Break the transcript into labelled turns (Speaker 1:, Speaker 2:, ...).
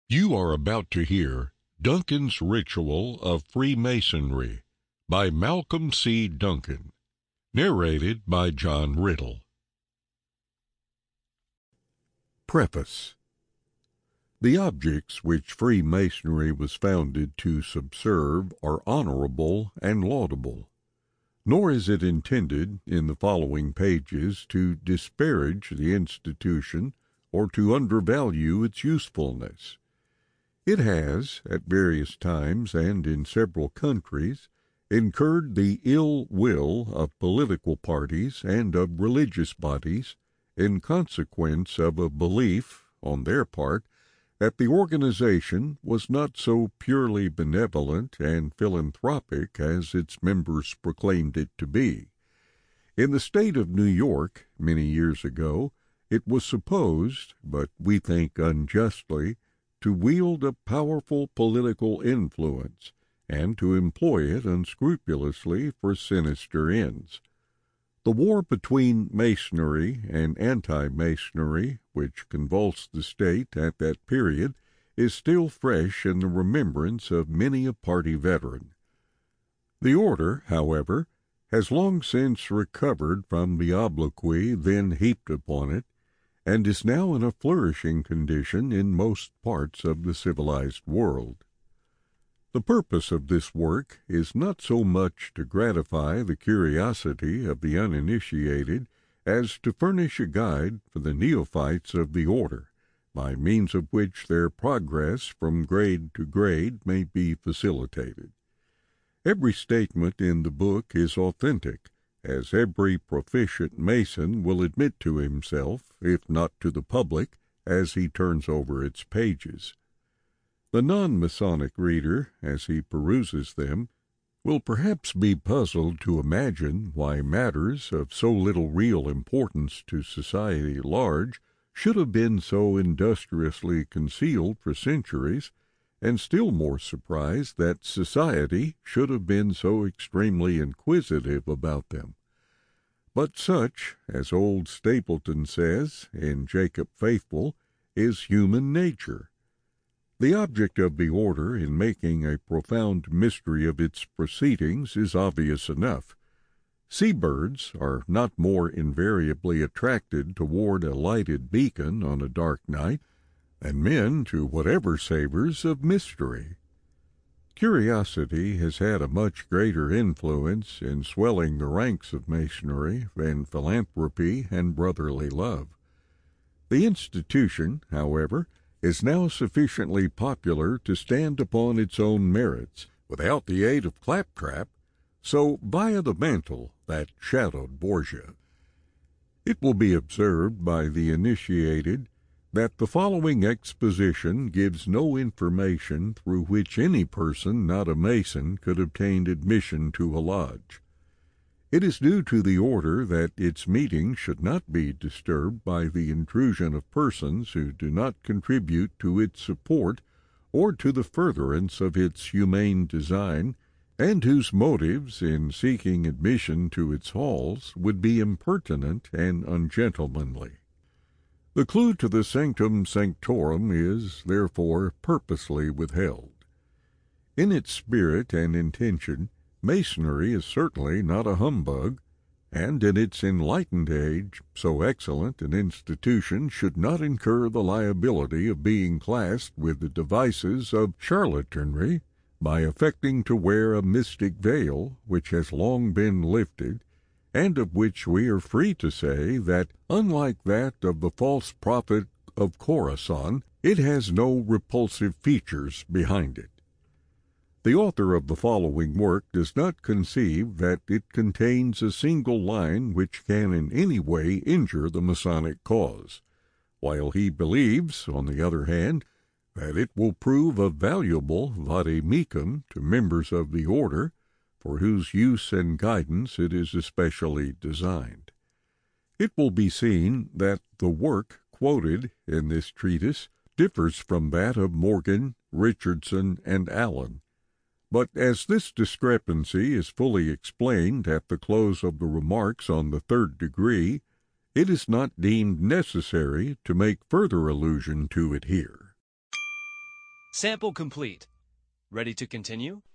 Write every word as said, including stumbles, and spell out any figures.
Speaker 1: You are about to hear Duncan's Ritual of Freemasonry by Malcolm C. Duncan, narrated by John Riddle. Preface. The objects which Freemasonry was founded to subserve are honorable and laudable, nor is it intended in the following pages to disparage the institution or to undervalue its usefulness. It has, at various times and in several countries, incurred the ill will of political parties and of religious bodies in consequence of a belief, on their part, that the organization was not so purely benevolent and philanthropic as its members proclaimed it to be. In the state of New York, many years ago, it was supposed, but we think unjustly, to wield a powerful political influence, and to employ it unscrupulously for sinister ends. The war between Masonry and anti-Masonry, which convulsed the state at that period, is still fresh in the remembrance of many a party veteran. The order, however, has long since recovered from the obloquy then heaped upon it, and is now in a flourishing condition in most parts of the civilized world. The purpose of this work is not so much to gratify the curiosity of the uninitiated as to furnish a guide for the neophytes of the order, by means of which their progress from grade to grade may be facilitated. Every statement in the book is authentic, as every proficient Mason will admit to himself, if not to the public, as he turns over its pages. The non-Masonic reader, as he peruses them, will perhaps be puzzled to imagine why matters of so little real importance to society at large should have been so industriously concealed for centuries, and still more surprised that society should have been so extremely inquisitive about them. But such, as old Stapleton says in Jacob Faithful, is human nature. The object of the order in making a profound mystery of its proceedings is obvious enough. Seabirds are not more invariably attracted toward a lighted beacon on a dark night than men to whatever savors of mystery. Curiosity has had a much greater influence in swelling the ranks of Masonry than philanthropy and brotherly love. The institution, however, is now sufficiently popular to stand upon its own merits, without the aid of claptrap, so via the mantle that shadowed Borgia. It will be observed by the initiated that the following exposition gives no information through which any person not a Mason could obtain admission to a lodge. It is due to the order that its meetings should not be disturbed by the intrusion of persons who do not contribute to its support or to the furtherance of its humane design, and whose motives in seeking admission to its halls would be impertinent and ungentlemanly. The clue to the sanctum sanctorum is, therefore, purposely withheld. In its spirit and intention, Masonry is certainly not a humbug, and in its enlightened age, so excellent an institution should not incur the liability of being classed with the devices of charlatanry by affecting to wear a mystic veil which has long been lifted, and of which we are free to say that, unlike that of the false prophet of Khorasan, it has no repulsive features behind it. The author of the following work does not conceive that it contains a single line which can in any way injure the Masonic cause, while he believes, on the other hand, that it will prove a valuable vade mecum to members of the order, for whose use and guidance it is especially designed. It will be seen that the work quoted in this treatise differs from that of Morgan, Richardson, and Allen. But as this discrepancy is fully explained at the close of the remarks on the third degree, it is not deemed necessary to make further allusion to it here.
Speaker 2: Sample complete. Ready to continue?